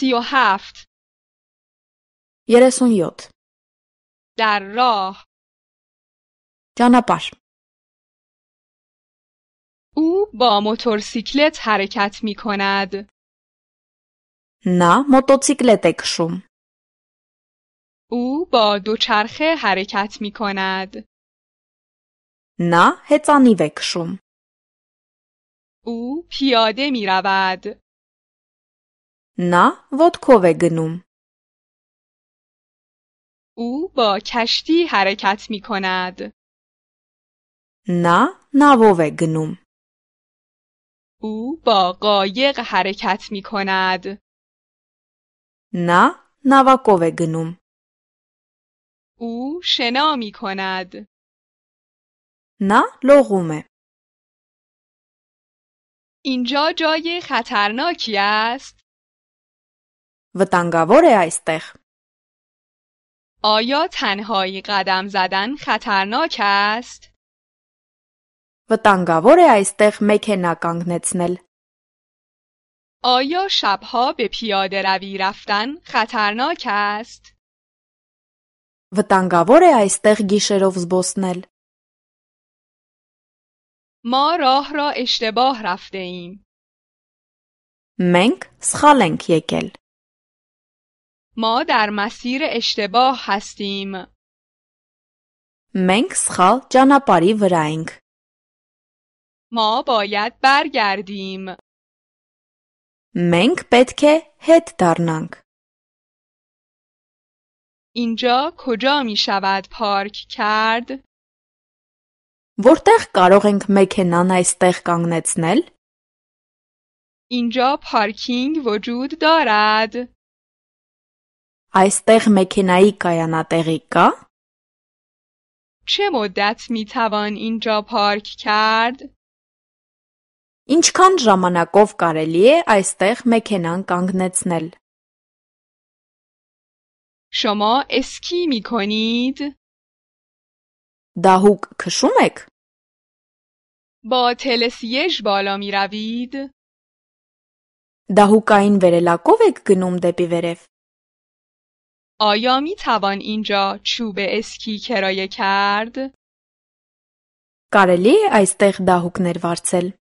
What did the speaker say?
37 37 در راه ճանապարհ او با موتورسیکلت حرکت می کند. Նա մոտոցիկլետ է քշում. او با دوچرخه حرکت می کند. Նա հեծանիվ է քշում. او پیاده می رود. Նա ոտքով է գնում. او با کشتی حرکت می کند. Նա նավով է գնում. او با قایق حرکت می کند. Նա նավակով է գնում. او شنا می کند. Նա լողում է. اینجا جای خطرناکی است. Վտանգավոր է այստեղ. آیا تنهایی قدم زدن خطرناک است؟ Վտանգավոր է այստեղ մեքենա կանգնեցնել. آیا شبها به پیاده روی رفتن خطرناک است؟ Վտանգավոր է այստեղ գիշերով զբոսնել. ما راه را اشتباه رفته ایم. Մենք սխալ ենք եկել. ما در مسیر اشتباه هستیم. Մենք սխալ ճանապարհի վրա ենք. ما باید برگردیم. Մենք պետք է հետ դառնանք. اینجا کجا می شود پارک کرد؟ Որտեղ կարող ենք մեքենան այստեղ կանգնեցնել? اینجا پارکینگ وجود دارد؟ Այստեղ մեքենայի կայանատեղի կա? چه مدت می توان اینجا پارک کرد؟ Ինչքան ժամանակով կարելի է այստեղ մեքենան կանգնեցնել? شما اسکی می کنید؟ Դահուկ քշում եք? با تلسیج بالا می روید؟ Դահուկային վերելակով եք գնում դեպի վերև? آیا می توان اینجا چوب اسکی کرایه کرد؟ Կարելի է այստեղ դահուկներ վարձել?